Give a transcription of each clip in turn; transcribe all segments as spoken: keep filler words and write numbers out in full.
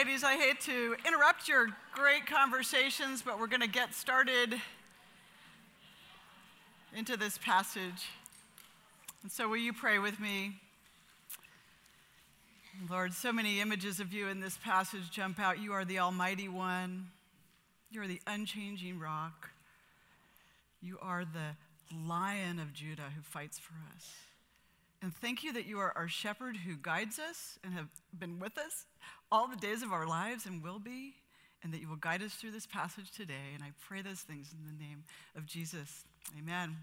ladies. I hate to interrupt your great conversations, but we're going to get started into this passage. And so will you pray with me? Lord, so many images of you in this passage jump out. You are the Almighty One. You are the unchanging rock. You are the Lion of Judah who fights for us. And thank you that you are our shepherd who guides us and have been with us all the days of our lives and will be, and that you will guide us through this passage today. And I pray those things in the name of Jesus. Amen.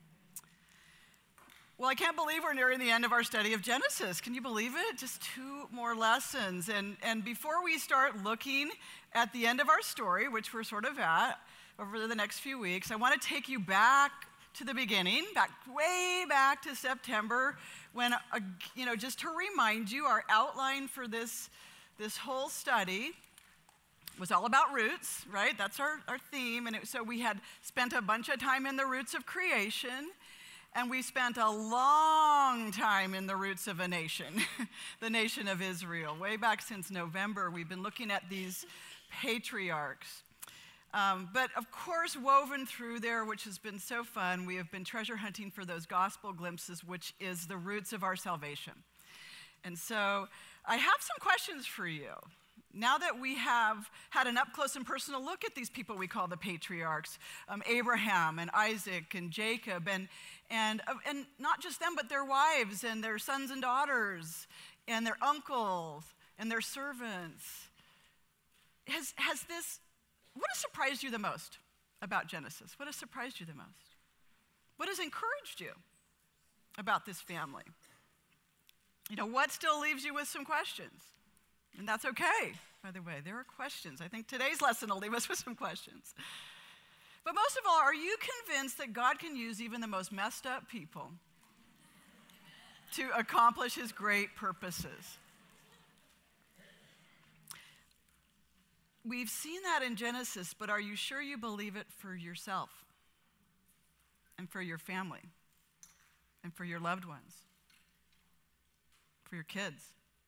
Well, I can't believe we're nearing the end of our study of Genesis. Can you believe it? Just two more lessons. And, and before we start looking at the end of our story, which we're sort of at over the next few weeks, I want to take you back to the beginning, back way back to September, when, uh, you know, just to remind you, our outline for this, this whole study was all about roots, right? That's our, our theme. And it, so we had spent a bunch of time in the roots of creation, and we spent a long time in the roots of a nation, the nation of Israel. Way back since November, we've been looking at these patriarchs. Um, but of course, woven through there, which has been so fun, we have been treasure hunting for those gospel glimpses, which is the roots of our salvation. And so I have some questions for you. Now that we have had an up-close and personal look at these people we call the patriarchs, um, Abraham and Isaac and Jacob, and, and, uh, and not just them, but their wives and their sons and daughters and their uncles and their servants, has, has this... What has surprised you the most about Genesis? What has surprised you the most? What has encouraged you about this family? You know, what still leaves you with some questions? And that's okay, by the way. There are questions. I think today's lesson will leave us with some questions. But most of all, are you convinced that God can use even the most messed up people to accomplish his great purposes? We've seen that in Genesis, but are you sure you believe it for yourself and for your family and for your loved ones, for your kids?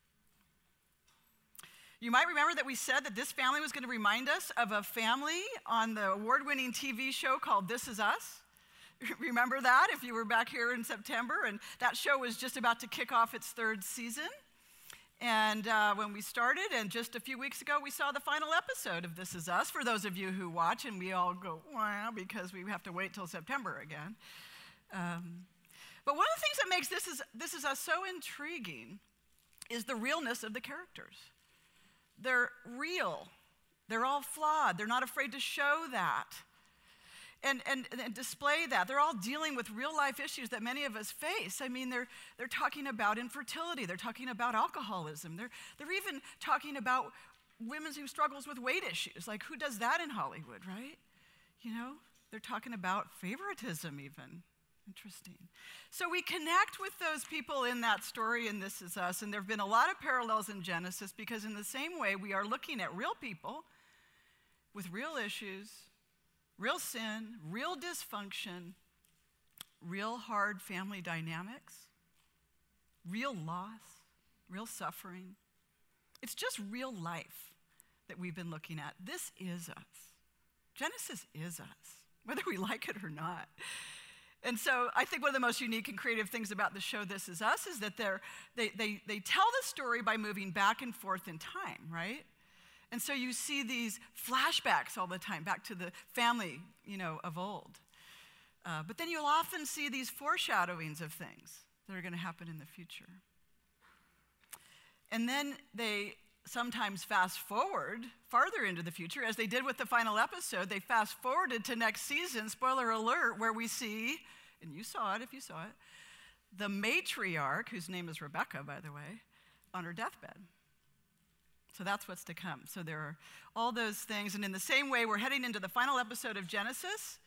You might remember that we said that this family was going to remind us of a family on the award-winning T V show called This Is Us. Remember that if you were back here in September? And that show was just about to kick off its third season. And uh, when we started, and just a few weeks ago, we saw the final episode of This Is Us, for those of you who watch, and we all go, wow, because we have to wait till September again. Um, but one of the things that makes This Is, This Is Us so intriguing is the realness of the characters. They're real. They're all flawed. They're not afraid to show that. And, and, and display that. They're all dealing with real life issues that many of us face. I mean, they're, they're talking about infertility. They're talking about alcoholism. They're, they're even talking about women who struggles with weight issues. Like, who does that in Hollywood, right? You know, they're talking about favoritism even. Interesting. So we connect with those people in that story, and This Is Us. And there have been a lot of parallels in Genesis, because in the same way, we are looking at real people with real issues, real sin, real dysfunction, real hard family dynamics, real loss, real suffering. It's just real life that we've been looking at. This is us. Genesis is us, whether we like it or not. And so I think one of the most unique and creative things about the show This Is Us is that they're, they, they, they tell the story by moving back and forth in time, right? And so you see these flashbacks all the time, back to the family, you know, of old. Uh, but then you'll often see these foreshadowings of things that are going to happen in the future. And then they sometimes fast forward farther into the future, as they did with the final episode. They fast forwarded to next season, spoiler alert, where we see, and you saw it if you saw it, the matriarch, whose name is Rebecca, by the way, on her deathbed. So that's what's to come. So there are all those things. And in the same way, we're heading into the final episode of Genesis.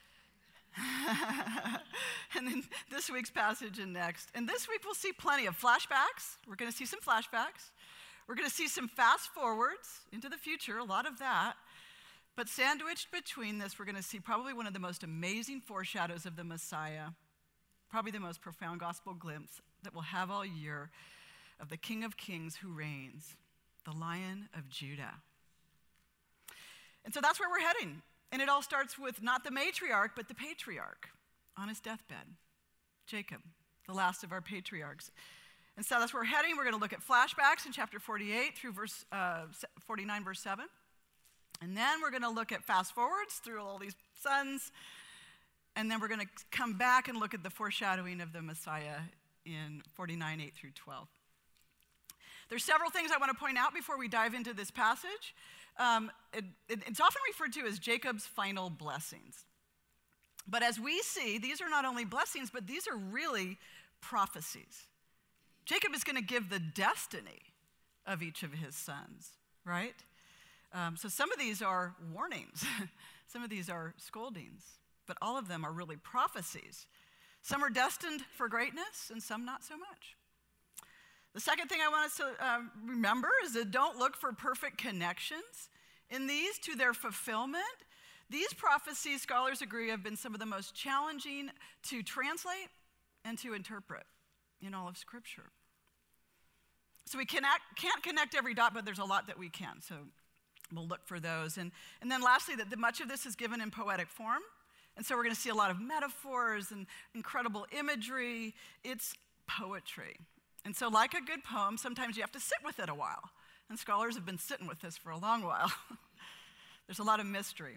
And then this week's passage and next. And this week we'll see plenty of flashbacks. We're going to see some flashbacks. We're going to see some fast forwards into the future, a lot of that. But sandwiched between this, we're going to see probably one of the most amazing foreshadows of the Messiah, probably the most profound gospel glimpse that we'll have all year, of the King of Kings who reigns, the Lion of Judah. And so that's where we're heading. And it all starts with not the matriarch, but the patriarch on his deathbed, Jacob, the last of our patriarchs. And so that's where we're heading. We're going to look at flashbacks in chapter forty-eight through verse uh, forty-nine, verse seven. And then we're going to look at fast forwards through all these sons. And then we're going to come back and look at the foreshadowing of the Messiah in forty-nine, eight through twelve. There's several things I want to point out before we dive into this passage. Um, it, it, it's often referred to as Jacob's final blessings. But as we see, these are not only blessings, but these are really prophecies. Jacob is going to give the destiny of each of his sons, right? Um, so some of these are warnings. Some of these are scoldings. But all of them are really prophecies. Some are destined for greatness, and some not so much. The second thing I want us to uh, remember is that don't look for perfect connections in these to their fulfillment. These prophecies, scholars agree, have been some of the most challenging to translate and to interpret in all of Scripture. So we cannot, can't connect every dot, but there's a lot that we can. So we'll look for those. And, and then lastly, that the, much of this is given in poetic form. And so we're going to see a lot of metaphors and incredible imagery. It's poetry. And so like a good poem, sometimes you have to sit with it a while. And scholars have been sitting with this for a long while. There's a lot of mystery.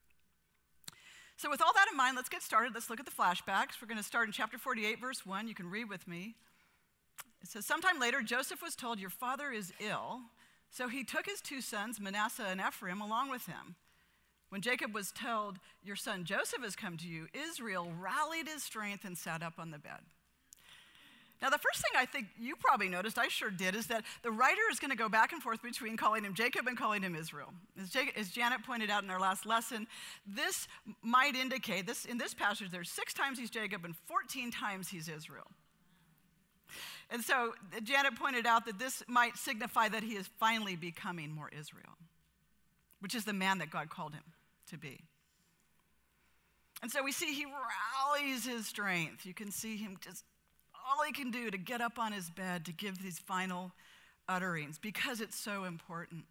So with all that in mind, let's get started. Let's look at the flashbacks. We're going to start in chapter forty-eight, verse one. You can read with me. It says, sometime later, Joseph was told, your father is ill. So he took his two sons, Manasseh and Ephraim, along with him. When Jacob was told, your son Joseph has come to you, Israel rallied his strength and sat up on the bed. Now, the first thing I think you probably noticed, I sure did, is that the writer is going to go back and forth between calling him Jacob and calling him Israel. As, Jacob, as Janet pointed out in our last lesson, this might indicate, this in this passage, there's six times he's Jacob and fourteen times he's Israel. And so Janet pointed out that this might signify that he is finally becoming more Israel, which is the man that God called him to be. And so we see he rallies his strength. You can see him just all he can do to get up on his bed to give these final utterings because it's so important.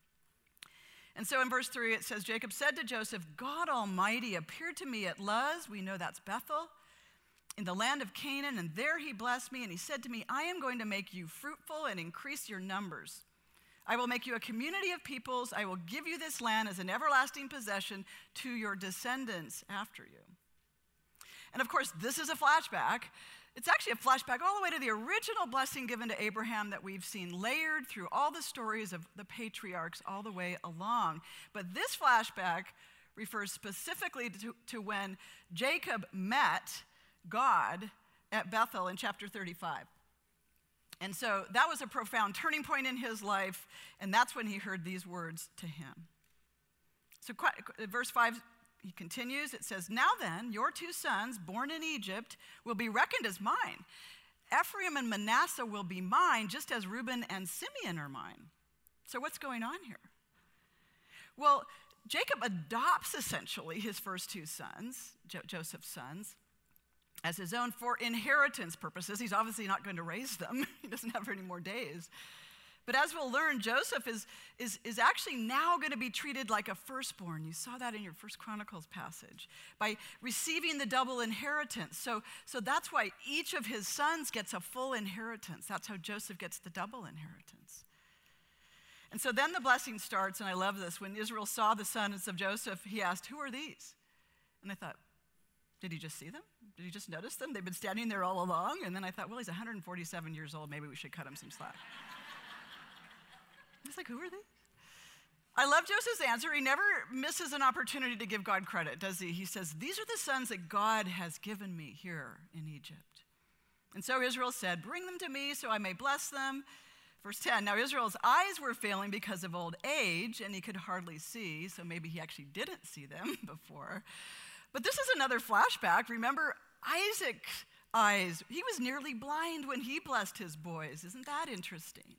And so in verse three, it says, Jacob said to Joseph, God Almighty appeared to me at Luz, we know that's Bethel, in the land of Canaan, and there he blessed me, and he said to me, I am going to make you fruitful and increase your numbers. I will make you a community of peoples. I will give you this land as an everlasting possession to your descendants after you. And of course, this is a flashback. It's actually a flashback all the way to the original blessing given to Abraham that we've seen layered through all the stories of the patriarchs all the way along. But this flashback refers specifically to, to when Jacob met God at Bethel in chapter thirty-five. And so that was a profound turning point in his life, and that's when he heard these words to him. So verse five, he continues, it says, now then, your two sons, born in Egypt, will be reckoned as mine. Ephraim and Manasseh will be mine, just as Reuben and Simeon are mine. So what's going on here? Well, Jacob adopts essentially his first two sons, jo- Joseph's sons, as his own for inheritance purposes. He's obviously not going to raise them. He doesn't have any more days. But as we'll learn, Joseph is, is, is actually now going to be treated like a firstborn. You saw that in your First Chronicles passage, by receiving the double inheritance. So, so that's why each of his sons gets a full inheritance. That's how Joseph gets the double inheritance. And so then the blessing starts, and I love this. When Israel saw the sons of Joseph, he asked, who are these? And I thought, did he just see them? Did he just notice them? They've been standing there all along. And then I thought, well, he's one hundred forty-seven years old. Maybe we should cut him some slack. He's like, who are they? I love Joseph's answer. He never misses an opportunity to give God credit, does he? He says, these are the sons that God has given me here in Egypt. And so Israel said, bring them to me so I may bless them. Verse ten, now Israel's eyes were failing because of old age, and he could hardly see, so maybe he actually didn't see them before. But this is another flashback. Remember Isaac's eyes. He was nearly blind when he blessed his boys. Isn't that interesting?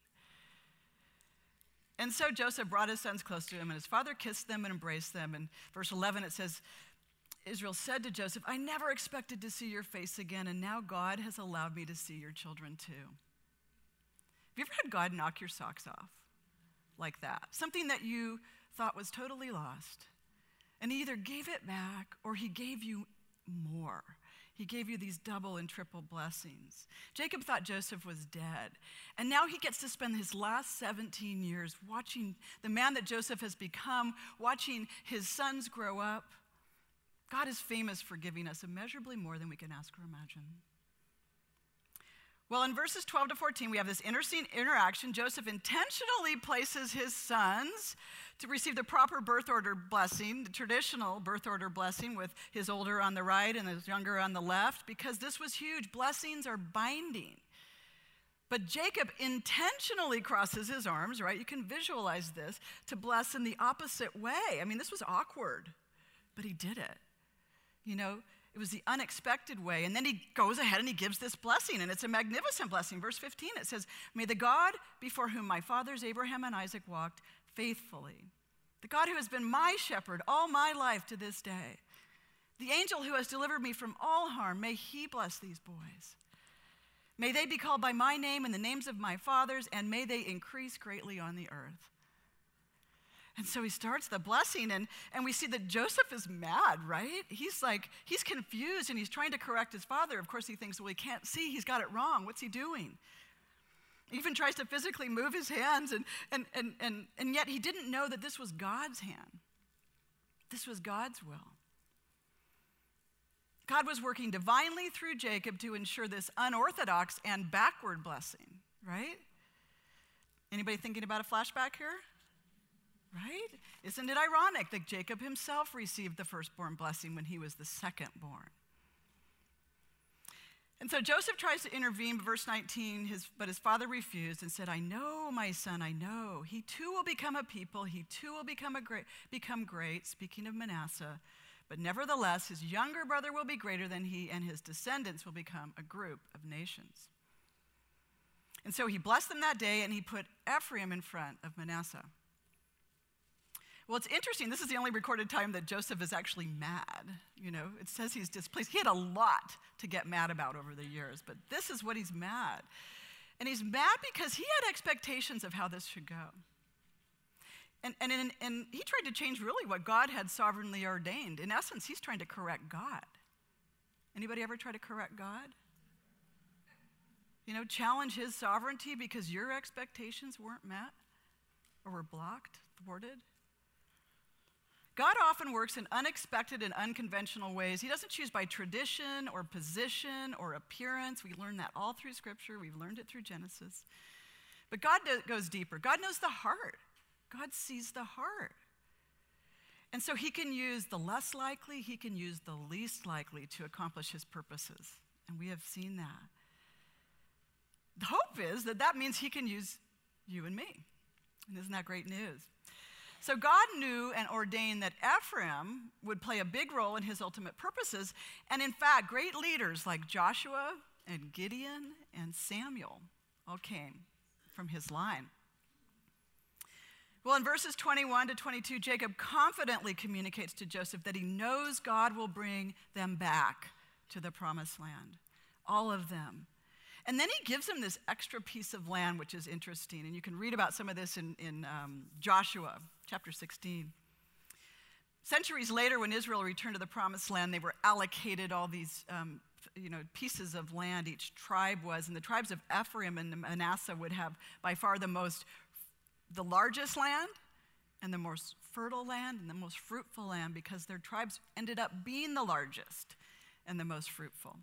And so Joseph brought his sons close to him, and his father kissed them and embraced them. And verse eleven, it says, Israel said to Joseph, I never expected to see your face again, and now God has allowed me to see your children too. Have you ever had God knock your socks off? like that, something that you thought was totally lost. And he either gave it back or he gave you more. He gave you these double and triple blessings. Jacob thought Joseph was dead. And now he gets to spend his last seventeen years watching the man that Joseph has become, watching his sons grow up. God is famous for giving us immeasurably more than we can ask or imagine. Well, in verses twelve to fourteen, we have this interesting interaction. Joseph intentionally places his sons to receive the proper birth order blessing, the traditional birth order blessing with his older on the right and his younger on the left, because this was huge. Blessings are binding. But Jacob intentionally crosses his arms, right? You can visualize this, to bless in the opposite way. I mean, this was awkward, but he did it. You know, it was the unexpected way. And then he goes ahead and he gives this blessing, and it's a magnificent blessing. Verse fifteen, it says, "May the God before whom my fathers Abraham and Isaac walked faithfully, the God who has been my shepherd all my life to this day, the angel who has delivered me from all harm, may he bless these boys. May they be called by my name and the names of my fathers, and may they increase greatly on the earth." And so he starts the blessing, and, and we see that Joseph is mad, right? He's like, he's confused, and he's trying to correct his father. Of course, he thinks, well, he can't see. He's got it wrong. What's he doing? He even tries to physically move his hands, and, and, and, and, and yet he didn't know that this was God's hand. This was God's will. God was working divinely through Jacob to ensure this unorthodox and backward blessing, right? Anybody thinking about a flashback here? Right? Isn't it ironic that Jacob himself received the firstborn blessing when he was the secondborn? And so Joseph tries to intervene, verse nineteen, his, but his father refused and said, "I know, my son, I know. He too will become a people. He too will become, a great, become great," speaking of Manasseh. "But nevertheless, his younger brother will be greater than he, and his descendants will become a group of nations." And so he blessed them that day, and he put Ephraim in front of Manasseh. Well, it's interesting. This is the only recorded time that Joseph is actually mad. You know, it says he's displeased. He had a lot to get mad about over the years, but this is what he's mad. And he's mad because he had expectations of how this should go. And, and, and, and he tried to change really what God had sovereignly ordained. In essence, he's trying to correct God. Anybody ever try to correct God? You know, challenge his sovereignty because your expectations weren't met or were blocked, thwarted? God often works in unexpected and unconventional ways. He doesn't choose by tradition or position or appearance. We learn that all through Scripture. We've learned it through Genesis. But God goes deeper. God knows the heart. God sees the heart. And so he can use the less likely, he can use the least likely to accomplish his purposes. And we have seen that. The hope is that that means he can use you and me. And isn't that great news? So God knew and ordained that Ephraim would play a big role in his ultimate purposes. And in fact, great leaders like Joshua and Gideon and Samuel all came from his line. Well, in verses twenty-one to twenty-two, Jacob confidently communicates to Joseph that he knows God will bring them back to the promised land, all of them. And then he gives him this extra piece of land, which is interesting. And you can read about some of this in, in um, Joshua chapter sixteen. Centuries later, when Israel returned to the promised land, they were allocated all these um, you know, pieces of land each tribe was. And the tribes of Ephraim and Manasseh would have by far the most, the largest land and the most fertile land and the most fruitful land because their tribes ended up being the largest and the most fruitful.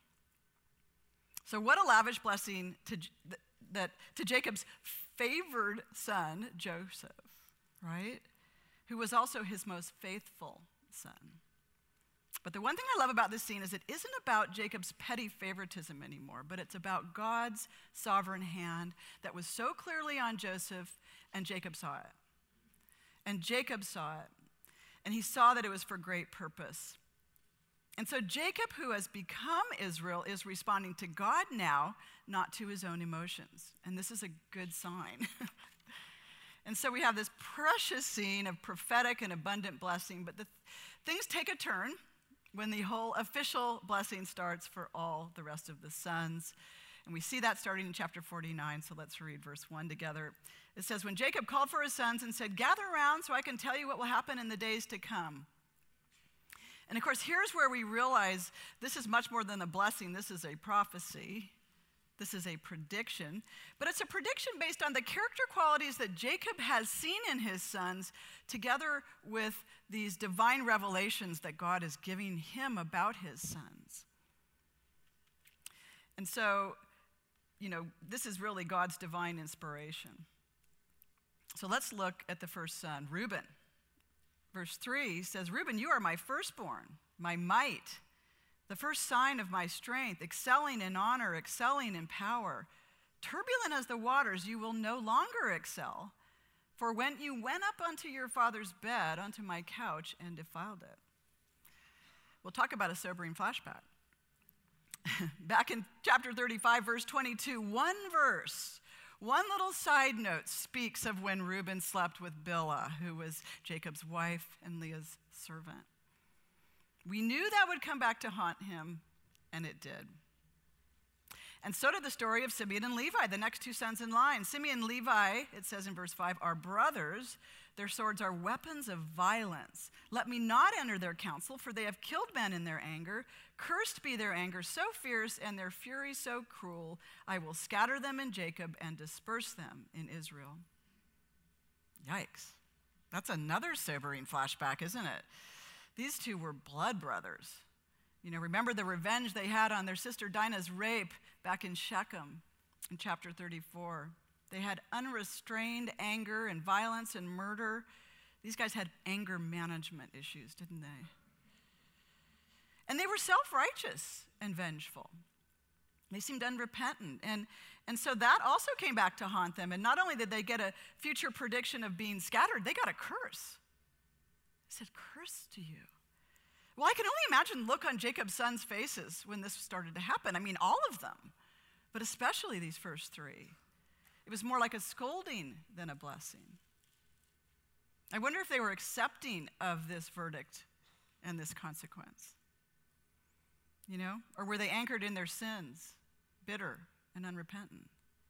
So what a lavish blessing to, that, to Jacob's favored son, Joseph, right? Who was also his most faithful son. But the one thing I love about this scene is it isn't about Jacob's petty favoritism anymore, but it's about God's sovereign hand that was so clearly on Joseph, and Jacob saw it. And Jacob saw it, and he saw that it was for great purpose. And so Jacob, who has become Israel, is responding to God now, not to his own emotions. And this is a good sign. And so we have this precious scene of prophetic and abundant blessing, but the th- things take a turn when the whole official blessing starts for all the rest of the sons. And we see that starting in chapter forty-nine, so let's read verse one together. It says, when Jacob called for his sons and said, gather around so I can tell you what will happen in the days to come. And of course, here's where we realize this is much more than a blessing. This is a prophecy. This is a prediction. But it's a prediction based on the character qualities that Jacob has seen in his sons, together with these divine revelations that God is giving him about his sons. And so, you know, this is really God's divine inspiration. So let's look at the first son, Reuben. Verse three says, Reuben, you are my firstborn, my might, the first sign of my strength, excelling in honor, excelling in power. Turbulent as the waters, you will no longer excel. For when you went up unto your father's bed, unto my couch, and defiled it. We'll talk about a sobering flashback. Back in chapter thirty-five, verse twenty-two, one verse, one little side note speaks of when Reuben slept with Bilhah, who was Jacob's wife and Leah's servant. We knew that would come back to haunt him, and it did. And so did the story of Simeon and Levi, the next two sons in line. Simeon and Levi, it says in verse five, are brothers. Their swords are weapons of violence. Let me not enter their counsel, for they have killed men in their anger. Cursed be their anger so fierce and their fury so cruel. I will scatter them in Jacob and disperse them in Israel. Yikes. That's another sobering flashback, isn't it? These two were blood brothers. You know, remember the revenge they had on their sister Dinah's rape back in Shechem in chapter thirty-four. They had unrestrained anger and violence and murder. These guys had anger management issues, didn't they? And they were self-righteous and vengeful. They seemed unrepentant. And, and so that also came back to haunt them. And not only did they get a future prediction of being scattered, they got a curse. It said, curse to you. Well, I can only imagine the look on Jacob's sons' faces when this started to happen. I mean, all of them, but especially these first three. It was more like a scolding than a blessing. I wonder if they were accepting of this verdict and this consequence. You know, or were they anchored in their sins, bitter and unrepentant?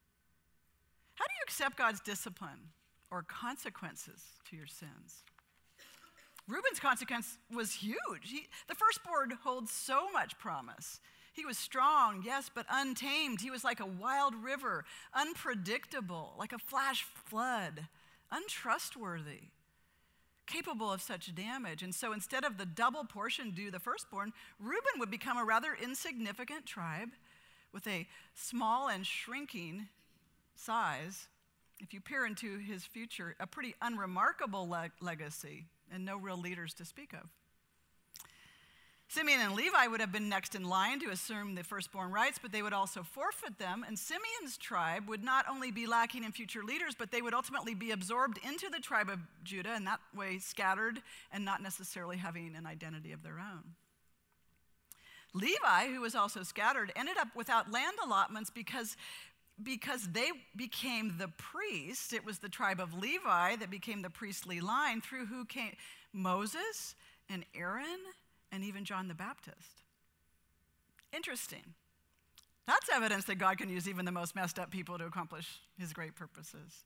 How do you accept God's discipline or consequences to your sins? Reuben's consequence was huge. He, the firstborn holds so much promise. He was strong, yes, but untamed. He was like a wild river, unpredictable, like a flash flood, untrustworthy, capable of such damage. And so instead of the double portion due the firstborn, Reuben would become a rather insignificant tribe with a small and shrinking size. If you peer into his future, a pretty unremarkable le- legacy and no real leaders to speak of. Simeon and Levi would have been next in line to assume the firstborn rights, but they would also forfeit them. And Simeon's tribe would not only be lacking in future leaders, but they would ultimately be absorbed into the tribe of Judah, and that way scattered and not necessarily having an identity of their own. Levi, who was also scattered, ended up without land allotments because, because they became the priests. It was the tribe of Levi that became the priestly line through who came Moses and Aaron and even John the Baptist. Interesting. That's evidence that God can use even the most messed up people to accomplish his great purposes.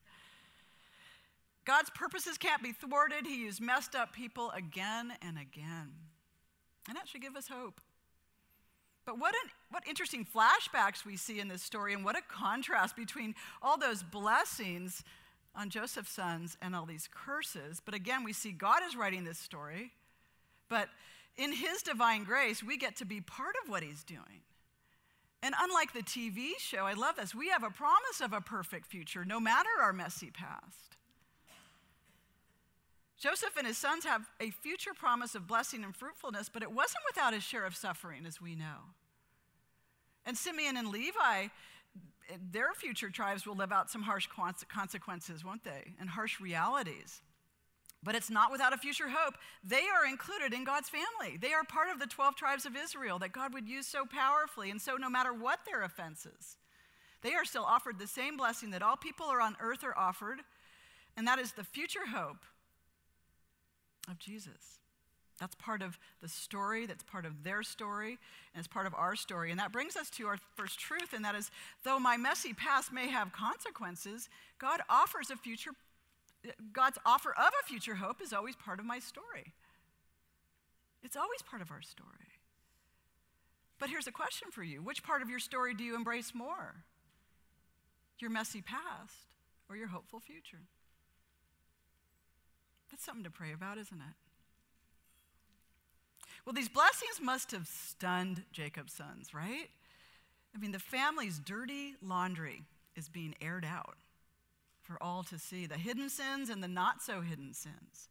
God's purposes can't be thwarted. He used messed up people again and again. And that should give us hope. But what an, what interesting flashbacks we see in this story, and what a contrast between all those blessings on Joseph's sons and all these curses. But again, we see God is writing this story, but in his divine grace, we get to be part of what he's doing. And unlike the T V show, I love this, we have a promise of a perfect future, no matter our messy past. Joseph and his sons have a future promise of blessing and fruitfulness, but it wasn't without his share of suffering, as we know. And Simeon and Levi, their future tribes will live out some harsh consequences, won't they? And harsh realities. But it's not without a future hope. They are included in God's family. They are part of the twelve tribes of Israel that God would use so powerfully. And so no matter what their offenses, they are still offered the same blessing that all people are on earth are offered, and that is the future hope of Jesus. That's part of the story, that's part of their story, and it's part of our story. And that brings us to our first truth, and that is, though my messy past may have consequences, God offers a future, God's offer of a future hope is always part of my story. It's always part of our story. But here's a question for you. Which part of your story do you embrace more? Your messy past or your hopeful future? That's something to pray about, isn't it? Well, these blessings must have stunned Jacob's sons, right? I mean, the family's dirty laundry is being aired out for all to see, the hidden sins and the not so hidden sins.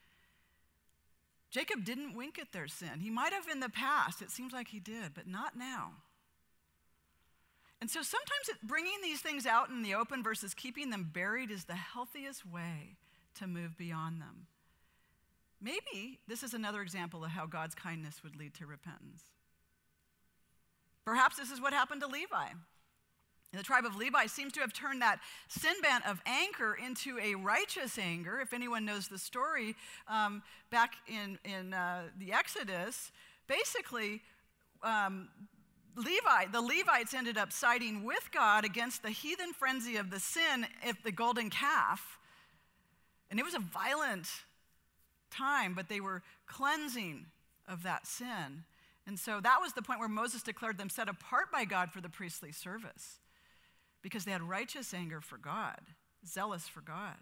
Jacob didn't wink at their sin. He might have in the past. It seems like he did, but not now. And so sometimes it, bringing these things out in the open versus keeping them buried is the healthiest way to move beyond them. Maybe this is another example of how God's kindness would lead to repentance. Perhaps this is what happened to Levi. The tribe of Levi seems to have turned that sin bent of anger into a righteous anger. If anyone knows the story, um, back in, in uh, the Exodus, basically, um, Levi, the Levites ended up siding with God against the heathen frenzy of the sin of the golden calf. And it was a violent time, but they were cleansing of that sin. And so that was the point where Moses declared them set apart by God for the priestly service, because they had righteous anger for God, zealous for God.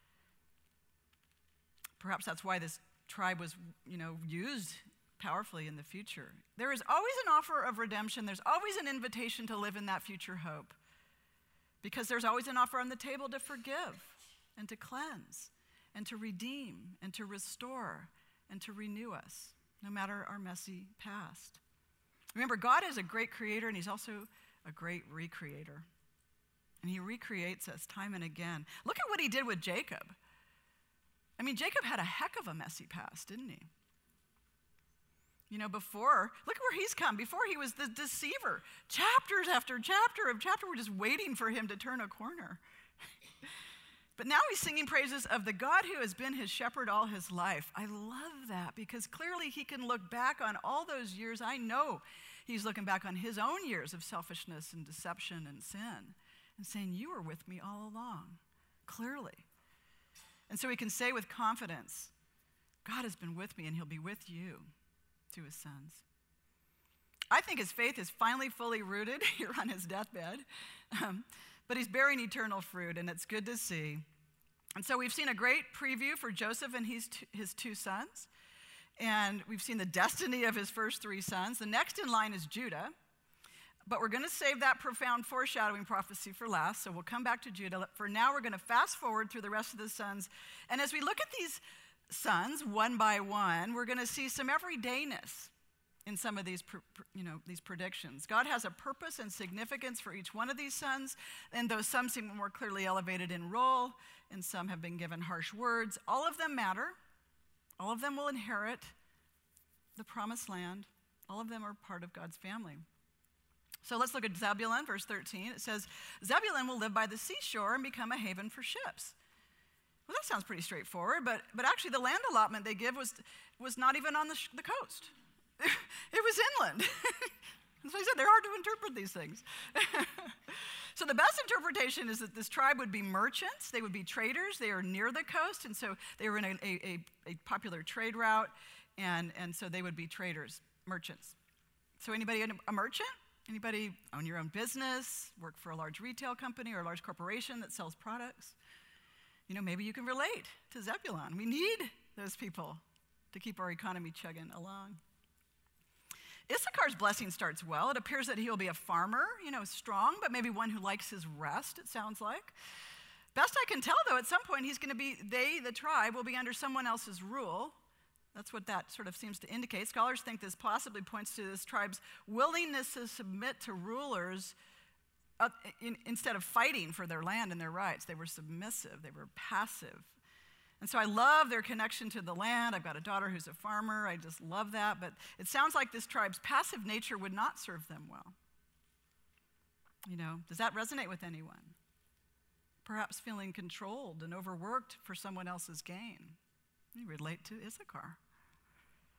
Perhaps that's why this tribe was, you know, used powerfully in the future. There is always an offer of redemption. There's always an invitation to live in that future hope, because there's always an offer on the table to forgive and to cleanse and to redeem and to restore and to renew us, no matter our messy past. Remember, God is a great creator, and he's also a great recreator. And he recreates us time and again. Look at what he did with Jacob. I mean, Jacob had a heck of a messy past, didn't he? You know, before, look at where he's come. Before, he was the deceiver. Chapters after chapter of chapter were just waiting for him to turn a corner. But now he's singing praises of the God who has been his shepherd all his life. I love that, because clearly he can look back on all those years. I know he's looking back on his own years of selfishness and deception and sin and saying, you were with me all along, clearly. And so he can say with confidence, God has been with me and he'll be with you, to his sons. I think his faith is finally fully rooted here on his deathbed. Um, But he's bearing eternal fruit, and it's good to see. And so we've seen a great preview for Joseph and his two, his two sons. And we've seen the destiny of his first three sons. The next in line is Judah. But we're going to save that profound foreshadowing prophecy for last, so we'll come back to Judah. For now, we're going to fast forward through the rest of the sons. And as we look at these sons, one by one, we're going to see some everydayness in some of these, you know, these predictions. God has a purpose and significance for each one of these sons, and though some seem more clearly elevated in role, and some have been given harsh words, all of them matter. All of them will inherit the promised land. All of them are part of God's family. So let's look at Zebulun, verse thirteen. It says, Zebulun will live by the seashore and become a haven for ships. Well, that sounds pretty straightforward, but, but actually the land allotment they give was, was not even on the, sh- the coast. It was inland. That's why I said they're hard to interpret these things. So the best interpretation is that this tribe would be merchants. They would be traders. They are near the coast, and so they were in a, a, a popular trade route, and, and so they would be traders, merchants. So anybody a merchant? Anybody own your own business, work for a large retail company or a large corporation that sells products? You know, maybe you can relate to Zebulun. We need those people to keep our economy chugging along. Issachar's blessing starts well. It appears that he'll be a farmer, you know, strong, but maybe one who likes his rest, it sounds like. Best I can tell, though, at some point he's going to be, they, the tribe, will be under someone else's rule. That's what that sort of seems to indicate. Scholars think this possibly points to this tribe's willingness to submit to rulers uh, in, instead of fighting for their land and their rights. They were submissive. They were passive. And so I love their connection to the land. I've got a daughter who's a farmer. I just love that. But it sounds like this tribe's passive nature would not serve them well. You know, does that resonate with anyone? Perhaps feeling controlled and overworked for someone else's gain. You relate to Issachar.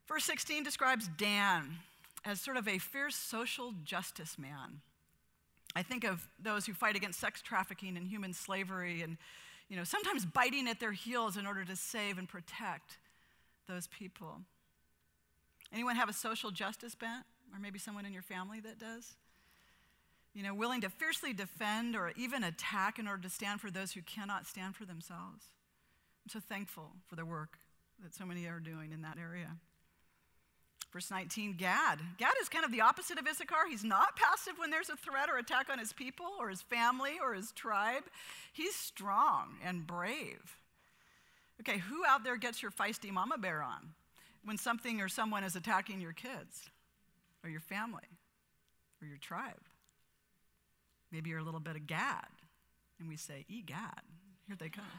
Verse sixteen describes Dan as sort of a fierce social justice man. I think of those who fight against sex trafficking and human slavery and, you know, sometimes biting at their heels in order to save and protect those people. Anyone have a social justice bent? Or maybe someone in your family that does? You know, willing to fiercely defend or even attack in order to stand for those who cannot stand for themselves. I'm so thankful for the work that so many are doing in that area. Verse nineteen, Gad. Gad is kind of the opposite of Issachar. He's not passive when there's a threat or attack on his people or his family or his tribe. He's strong and brave. Okay, who out there gets your feisty mama bear on when something or someone is attacking your kids or your family or your tribe? Maybe you're a little bit of Gad, and we say, "Egad, here they come."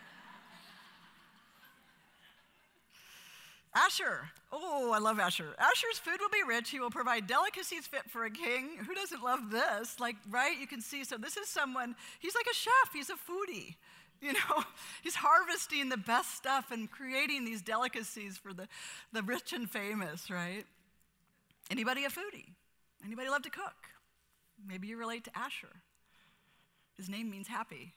Asher. Oh, I love Asher. Asher's food will be rich. He will provide delicacies fit for a king. Who doesn't love this? Like, right? You can see. So this is someone, he's like a chef. He's a foodie. You know, he's harvesting the best stuff and creating these delicacies for the, the rich and famous, right? Anybody a foodie? Anybody love to cook? Maybe you relate to Asher. His name means happy.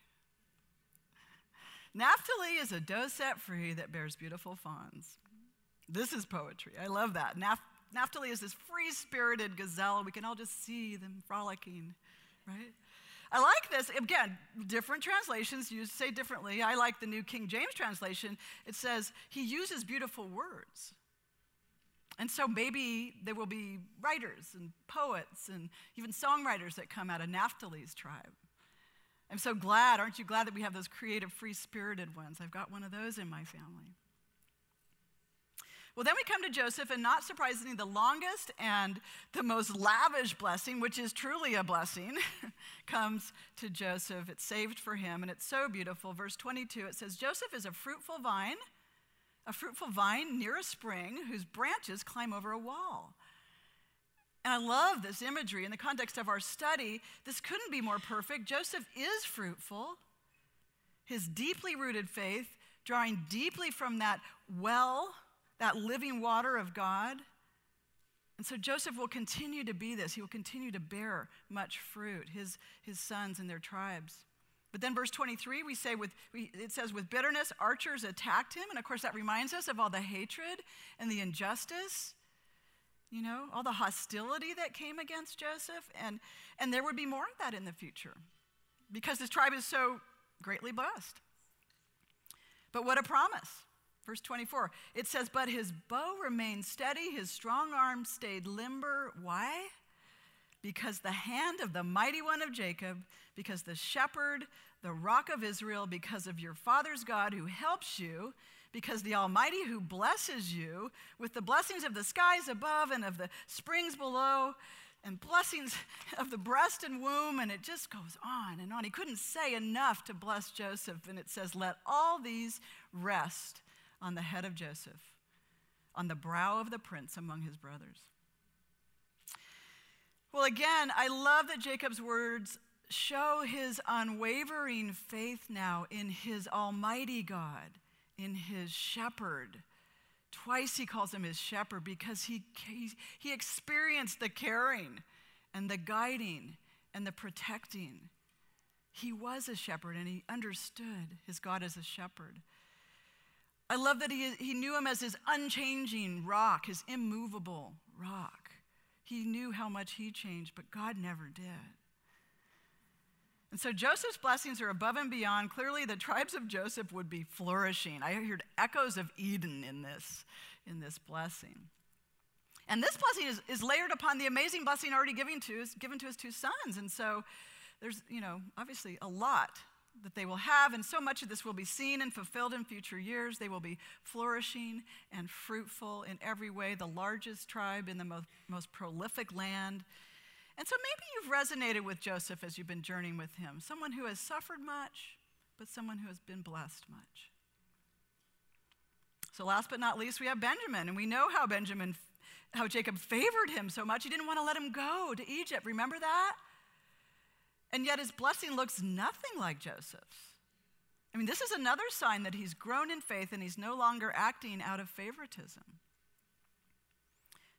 Naphtali is a doe set free that bears beautiful fawns. This is poetry. I love that. Naph- Naphtali is this free-spirited gazelle. We can all just see them frolicking, right? I like this. Again, different translations use say differently. I like the New King James translation. It says he uses beautiful words. And so maybe there will be writers and poets and even songwriters that come out of Naphtali's tribe. I'm so glad. Aren't you glad that we have those creative, free-spirited ones? I've got one of those in my family. Well, then we come to Joseph, and not surprisingly, the longest and the most lavish blessing, which is truly a blessing, comes to Joseph. It's saved for him, and it's so beautiful. Verse twenty-two, it says, Joseph is a fruitful vine, a fruitful vine near a spring whose branches climb over a wall. And I love this imagery in the context of our study. This couldn't be more perfect. Joseph is fruitful. His deeply rooted faith, drawing deeply from that well, that living water of God. And so Joseph will continue to be this. He will continue to bear much fruit, his, his sons and their tribes. But then verse twenty-three, we say with we, it says, with bitterness, archers attacked him. And of course, that reminds us of all the hatred and the injustice, you know, all the hostility that came against Joseph. And, and there would be more of that in the future because his tribe is so greatly blessed. But what a promise. Verse twenty-four, it says, but his bow remained steady, his strong arm stayed limber. Why? Because the hand of the mighty one of Jacob, because the shepherd, the rock of Israel, because of your father's God who helps you, because the Almighty who blesses you with the blessings of the skies above and of the springs below, and blessings of the breast and womb, and it just goes on and on. He couldn't say enough to bless Joseph, and it says, let all these rest on the head of Joseph, on the brow of the prince among his brothers. Well, again, I love that Jacob's words show his unwavering faith now in his almighty God, in his shepherd. Twice he calls him his shepherd because he, he, he experienced the caring and the guiding and the protecting. He was a shepherd and he understood his God as a shepherd. I love that he, he knew him as his unchanging rock, his immovable rock. He knew how much he changed, but God never did. And so Joseph's blessings are above and beyond. Clearly, the tribes of Joseph would be flourishing. I heard echoes of Eden in this, in this blessing. And this blessing is, is layered upon the amazing blessing already given to, his, given to his two sons. And so there's, you know, obviously a lot that they will have, and so much of this will be seen and fulfilled in future years. They will be flourishing and fruitful in every way, the largest tribe in the most, most prolific land. And so maybe you've resonated with Joseph as you've been journeying with him, someone who has suffered much, but someone who has been blessed much. So last but not least, we have Benjamin, and we know how Benjamin, how Jacob favored him so much. He didn't want to let him go to Egypt. Remember that? And yet his blessing looks nothing like Joseph's. I mean, this is another sign that he's grown in faith and he's no longer acting out of favoritism.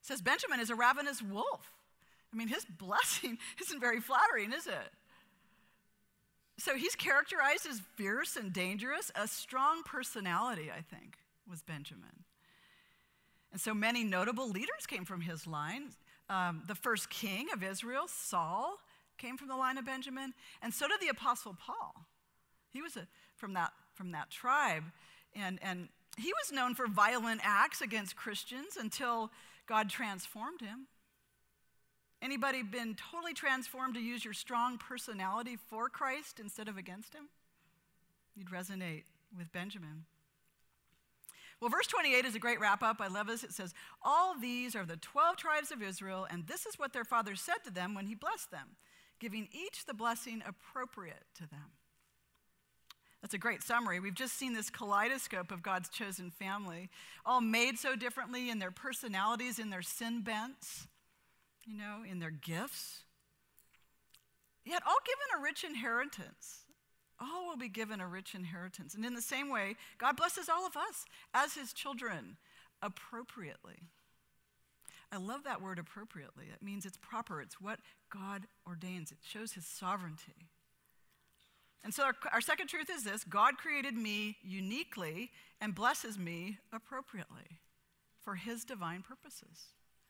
says Benjamin is a ravenous wolf. I mean, his blessing isn't very flattering, is it? So he's characterized as fierce and dangerous. A strong personality, I think, was Benjamin. And so many notable leaders came from his line. Um, the first king of Israel, Saul, came from the line of Benjamin. And so did the Apostle Paul. He was a, from, that, from that tribe. And, and he was known for violent acts against Christians until God transformed him. Anybody been totally transformed to use your strong personality for Christ instead of against him? You'd resonate with Benjamin. Well, verse twenty-eight is a great wrap-up. I love this. It says, all these are the twelve tribes of Israel, and this is what their father said to them when he blessed them, giving each the blessing appropriate to them. That's a great summary. We've just seen this kaleidoscope of God's chosen family, all made so differently in their personalities, in their sin bents, you know, in their gifts, yet all given a rich inheritance. All will be given a rich inheritance. And in the same way, God blesses all of us as his children appropriately. I love that word appropriately. It means it's proper. It's what God ordains. It shows his sovereignty. And so our, our second truth is this: God created me uniquely and blesses me appropriately for his divine purposes.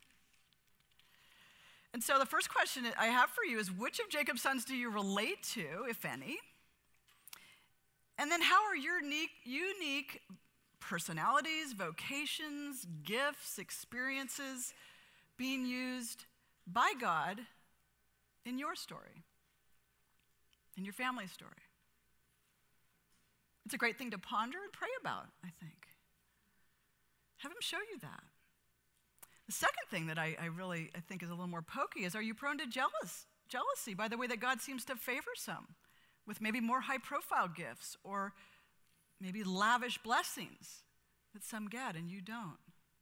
And so the first question I have for you is, which of Jacob's sons do you relate to, if any? And then how are your unique, unique personalities, vocations, gifts, experiences being used by God in your story, in your family story? It's a great thing to ponder and pray about, I think. Have him show you that. The second thing that I, I really I think is a little more pokey is, are you prone to jealous, jealousy by the way that God seems to favor some with maybe more high-profile gifts or maybe lavish blessings that some get and you don't?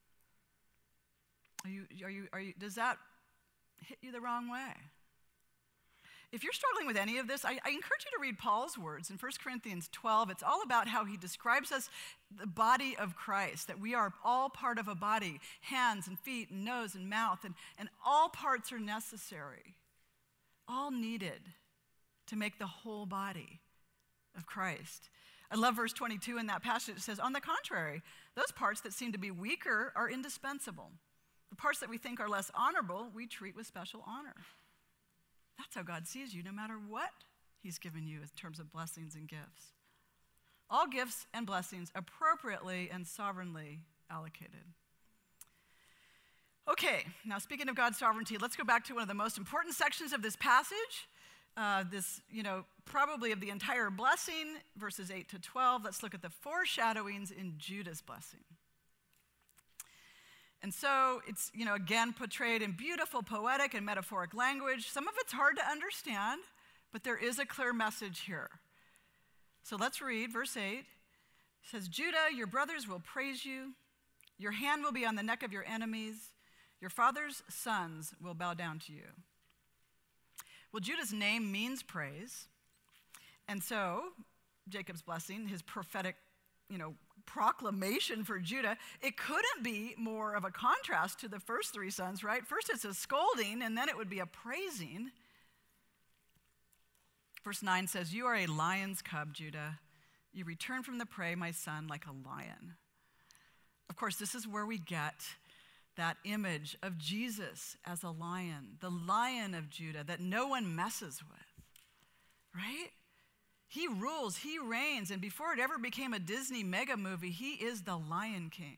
Are you, are you, are you, does that hit you the wrong way? If you're struggling with any of this, I, I encourage you to read Paul's words in First Corinthians twelve. It's all about how he describes us, the body of Christ, that we are all part of a body, hands and feet and nose and mouth, and, and all parts are necessary, all needed to make the whole body of Christ. I love verse twenty-two in that passage. It says, on the contrary, those parts that seem to be weaker are indispensable. The parts that we think are less honorable, we treat with special honor. That's how God sees you, no matter what he's given you in terms of blessings and gifts. All gifts and blessings appropriately and sovereignly allocated. Okay, now speaking of God's sovereignty, let's go back to one of the most important sections of this passage. Uh, this, you know, probably of the entire blessing, verses eight to twelve. Let's look at the foreshadowings in Judah's blessing. And so it's, you know, again, portrayed in beautiful poetic and metaphoric language. Some of it's hard to understand, but there is a clear message here. So let's read verse eight. It says, Judah, your brothers will praise you. Your hand will be on the neck of your enemies. Your father's sons will bow down to you. Well, Judah's name means praise. And so Jacob's blessing, his prophetic, you know, proclamation for Judah, it couldn't be more of a contrast to the first three sons, right? First it's a scolding, and then it would be a praising. Verse nine says, you are a lion's cub, Judah. You return from the prey, my son, like a lion. Of course, this is where we get that image of Jesus as a lion, the Lion of Judah that no one messes with, right? He rules, he reigns, and before it ever became a Disney mega movie, he is the Lion King.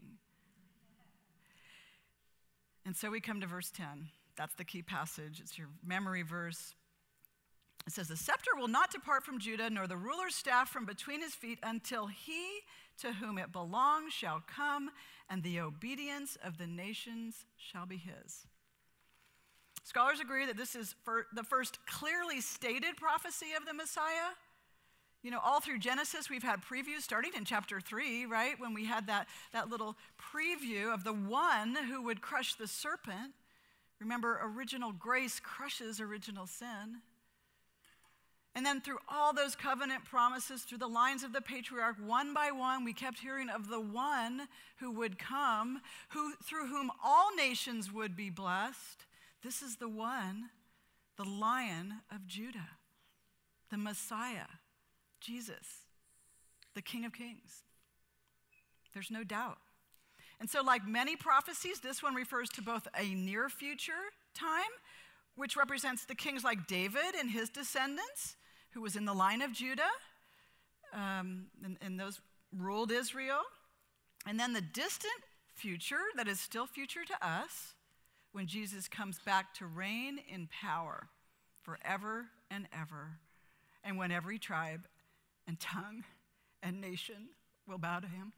And so we come to verse ten. That's the key passage. It's your memory verse. It says, the scepter will not depart from Judah, nor the ruler's staff from between his feet, until he to whom it belongs shall come, and the obedience of the nations shall be his. Scholars agree that this is for the first clearly stated prophecy of the Messiah. You know, all through Genesis, we've had previews starting in chapter three, right? When we had that, that little preview of the one who would crush the serpent. Remember, original grace crushes original sin. And then through all those covenant promises, through the lines of the patriarch, one by one, we kept hearing of the one who would come, who, through whom all nations would be blessed. This is the one, the Lion of Judah, the Messiah, Jesus, the King of Kings. There's no doubt. And so like many prophecies, this one refers to both a near future time, which represents the kings like David and his descendants, who was in the line of Judah, um, and, and those ruled Israel. And then the distant future that is still future to us, when Jesus comes back to reign in power forever and ever, and when every tribe and tongue and nation will bow to him.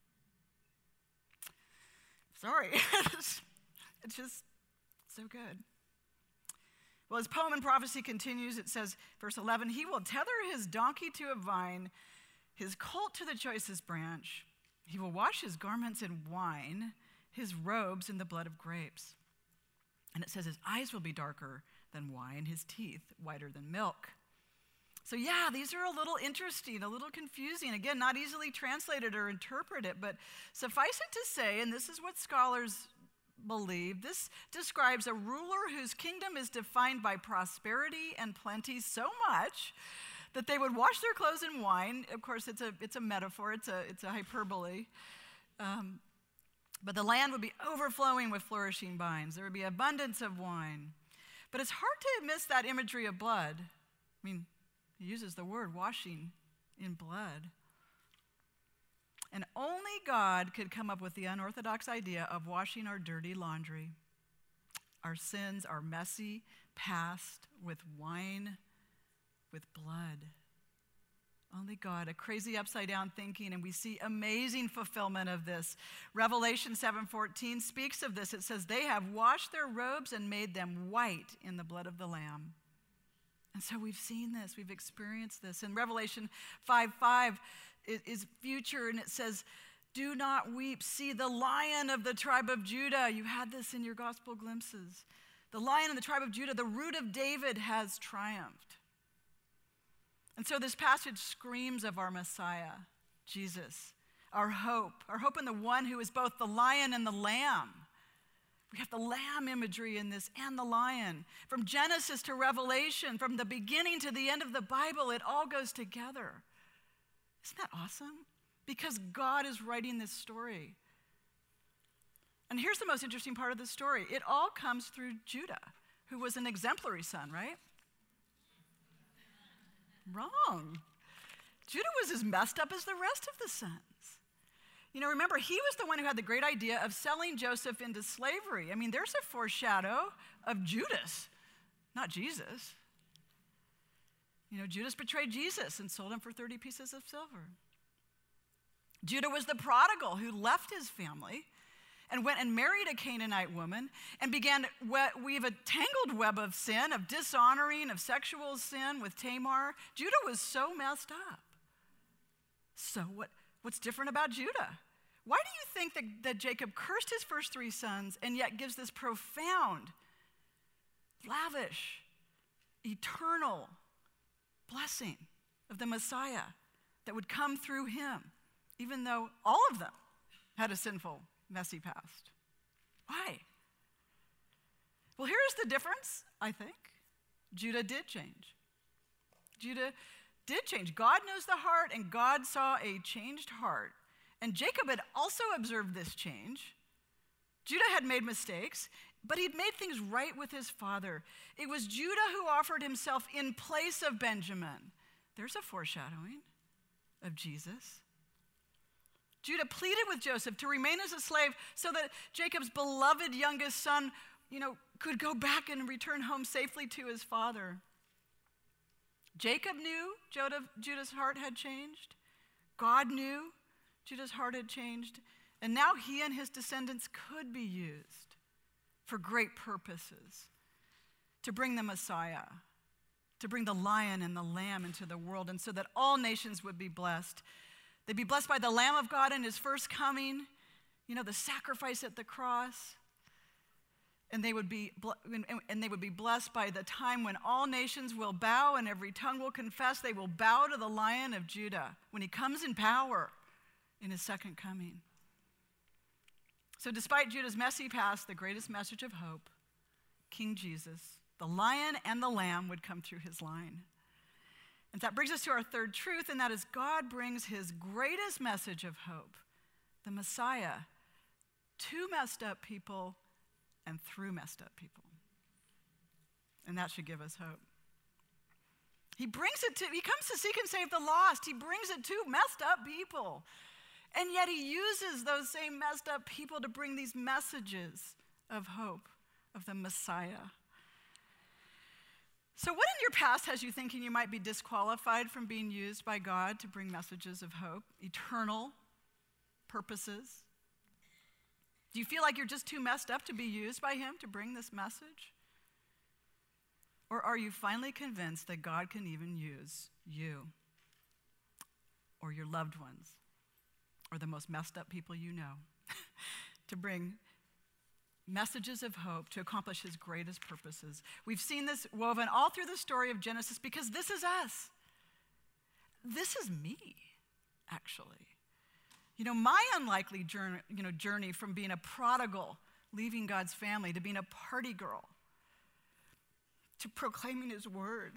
Sorry, it's just so good. Well, as poem and prophecy continues, it says, verse eleven, he will tether his donkey to a vine, his colt to the choicest branch. He will wash his garments in wine, his robes in the blood of grapes. And it says his eyes will be darker than wine, his teeth whiter than milk. So yeah, these are a little interesting, a little confusing. Again, not easily translated or interpreted, but suffice it to say, and this is what scholars believe, this describes a ruler whose kingdom is defined by prosperity and plenty so much that they would wash their clothes in wine. Of course, it's a, it's a metaphor, it's a, it's a hyperbole. Um, but the land would be overflowing with flourishing vines. There would be abundance of wine. But it's hard to miss that imagery of blood. I mean, he uses the word washing in blood. And only God could come up with the unorthodox idea of washing our dirty laundry, our sins, our messy past, with wine, with blood. Only God, a crazy upside-down thinking, and we see amazing fulfillment of this. Revelation seven fourteen speaks of this. It says, they have washed their robes and made them white in the blood of the Lamb. And so we've seen this, we've experienced this. And Revelation five five is future, and it says, do not weep. See, the Lion of the tribe of Judah. You had this in your gospel glimpses. The Lion of the tribe of Judah, the Root of David, has triumphed. And so this passage screams of our Messiah, Jesus, our hope, our hope in the one who is both the Lion and the Lamb. We have the lamb imagery in this and the lion. From Genesis to Revelation, from the beginning to the end of the Bible, it all goes together. Isn't that awesome? Because God is writing this story. And here's the most interesting part of the story. It all comes through Judah, who was an exemplary son, right? Wrong. Judah was as messed up as the rest of the sons. You know, remember, he was the one who had the great idea of selling Joseph into slavery. I mean, there's a foreshadow of Judas, not Jesus. You know, Judas betrayed Jesus and sold him for thirty pieces of silver. Judah was the prodigal who left his family and went and married a Canaanite woman and began to weave a tangled web of sin, of dishonoring, of sexual sin with Tamar. Judah was so messed up. So what? What's different about Judah? Why do you think that, that Jacob cursed his first three sons and yet gives this profound, lavish, eternal blessing of the Messiah that would come through him, even though all of them had a sinful, messy past? Why? Well, here's the difference, I think. Judah did change. Judah did change. God knows the heart, and God saw a changed heart. And Jacob had also observed this change. Judah had made mistakes, but he'd made things right with his father. It was Judah who offered himself in place of Benjamin. There's a foreshadowing of Jesus. Judah pleaded with Joseph to remain as a slave so that Jacob's beloved youngest son, you know, could go back and return home safely to his father. Jacob knew Judah, Judah's heart had changed. God knew Judah's heart had changed. And now he and his descendants could be used for great purposes, to bring the Messiah, to bring the lion and the lamb into the world, and so that all nations would be blessed. They'd be blessed by the Lamb of God in his first coming, you know, the sacrifice at the cross. And they would be and they would be blessed by the time when all nations will bow and every tongue will confess. They will bow to the Lion of Judah when he comes in power in his second coming. So despite Judah's messy past, the greatest message of hope, King Jesus, the Lion and the Lamb, would come through his line. And that brings us to our third truth, and that is God brings his greatest message of hope, the Messiah, to messed up people and through messed up people. And that should give us hope. He brings it to, he comes to seek and save the lost. He brings it to messed up people. And yet he uses those same messed up people to bring these messages of hope, of the Messiah. So what in your past has you thinking you might be disqualified from being used by God to bring messages of hope, eternal purposes? Do you feel like you're just too messed up to be used by him to bring this message? Or are you finally convinced that God can even use you or your loved ones or the most messed up people you know to bring messages of hope to accomplish his greatest purposes? We've seen this woven all through the story of Genesis because this is us. This is me, actually. You know, my unlikely journey, you know, journey from being a prodigal, leaving God's family, to being a party girl, to proclaiming his word.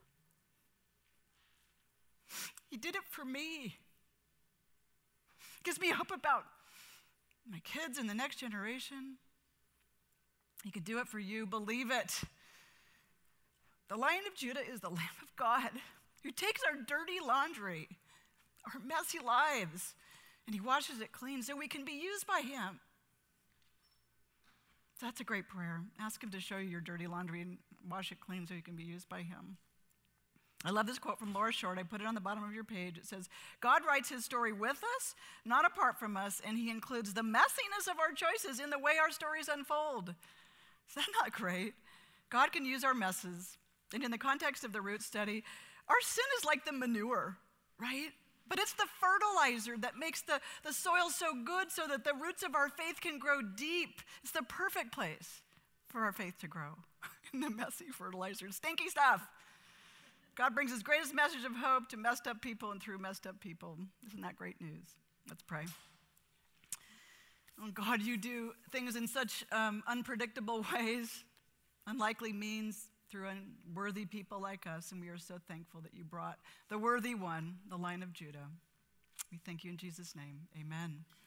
He did it for me. Gives me hope about my kids and the next generation. He could do it for you. Believe it. The Lion of Judah is the Lamb of God who takes our dirty laundry, our messy lives, and he washes it clean so we can be used by him. That's a great prayer. Ask him to show you your dirty laundry and wash it clean so you can be used by him. I love this quote from Laura Short. I put it on the bottom of your page. It says, God writes his story with us, not apart from us, and he includes the messiness of our choices in the way our stories unfold. Is that not great? God can use our messes. And in the context of the root study, our sin is like the manure, right? But it's the fertilizer that makes the, the soil so good so that the roots of our faith can grow deep. It's the perfect place for our faith to grow in the messy fertilizer, stinky stuff. God brings his greatest message of hope to messed up people and through messed up people. Isn't that great news? Let's pray. Oh God, you do things in such um, unpredictable ways, unlikely means, through unworthy people like us, and we are so thankful that you brought the worthy one, the Lion of Judah. We thank you in Jesus' name. Amen.